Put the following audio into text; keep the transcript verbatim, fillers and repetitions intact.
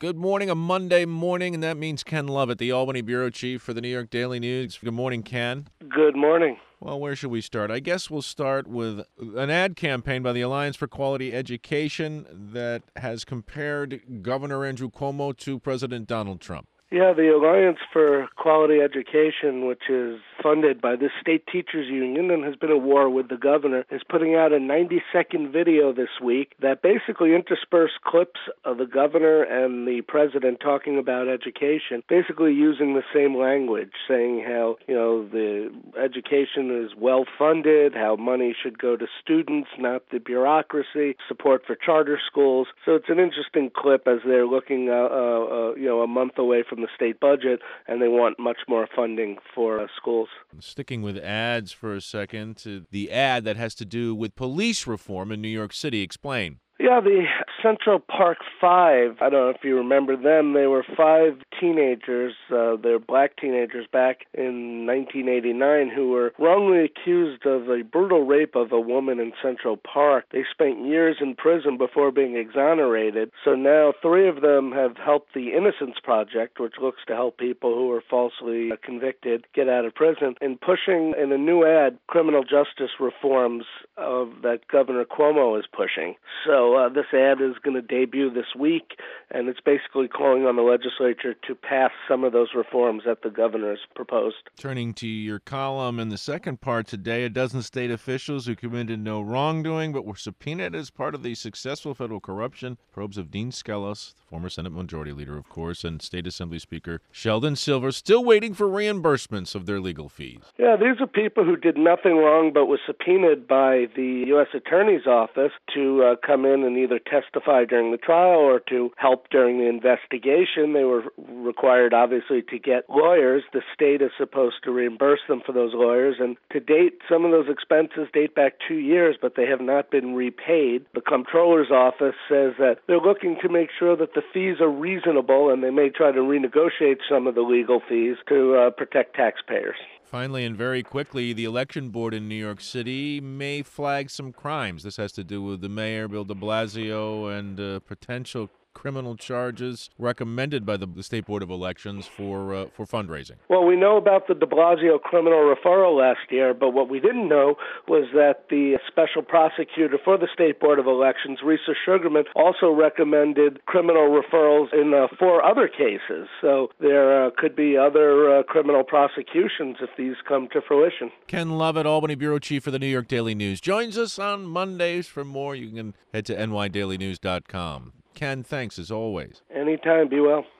Good morning, a Monday morning, and that means Ken Lovett, the Albany bureau chief for the New York Daily News. Good morning, Ken. Good morning. Well, where should we start? I guess we'll start with an ad campaign by the Alliance for Quality Education that has compared Governor Andrew Cuomo to President Donald Trump. Yeah, the Alliance for Quality Education, which is funded by the state teachers union and has been at war with the governor, is putting out a ninety-second video this week that basically interspersed clips of the governor and the president talking about education, basically using the same language, saying how, you know, the education is well funded, how money should go to students, not the bureaucracy, support for charter schools. So it's an interesting clip as they're looking, uh, uh, uh, you know, a month away from the state budget, and they want much more funding for uh, schools. Sticking with ads for a second, to the ad that has to do with police reform in New York City. Explain. Yeah, the Central Park Five, I don't know if you remember them, they were five teenagers, uh, they're black teenagers back in nineteen eighty-nine who were wrongly accused of a brutal rape of a woman in Central Park. They spent years in prison before being exonerated, so now three of them have helped the Innocence Project, which looks to help people who are falsely convicted get out of prison, in pushing in a new ad criminal justice reforms of that Governor Cuomo is pushing. So uh, this ad is going to debut this week, and it's basically calling on the legislature to pass some of those reforms that the governor's proposed. Turning to your column in the second part today, a dozen state officials who committed no wrongdoing but were subpoenaed as part of the successful federal corruption probes of Dean Skelos, the former Senate Majority Leader, of course, and State Assembly Speaker Sheldon Silver, still waiting for reimbursements of their legal fees. Yeah, these are people who did nothing wrong but were subpoenaed by the U S Attorney's Office to uh, come in and either testify during the trial or to help during the investigation. They were required, obviously, to get lawyers. The state is supposed to reimburse them for those lawyers, and to date, some of those expenses date back two years, but they have not been repaid. The Comptroller's Office says that they're looking to make sure that the fees are reasonable, and they may try to renegotiate some of the legal fees to uh, protect taxpayers. Finally, and very quickly, the election board in New York City may flag some crimes. This has to do with the mayor, Bill de Blasio, and uh, potential criminal charges recommended by the, the State Board of Elections for uh, for fundraising. Well, we know about the de Blasio criminal referral last year, but what we didn't know was that the special prosecutor for the State Board of Elections, Risa Sugarman, also recommended criminal referrals in uh, four other cases. So there uh, could be other uh, criminal prosecutions if these come to fruition. Ken Lovett, Albany bureau chief for the New York Daily News, joins us on Mondays. For more, you can head to N Y daily news dot com. Ken, thanks as always. Anytime. Be well.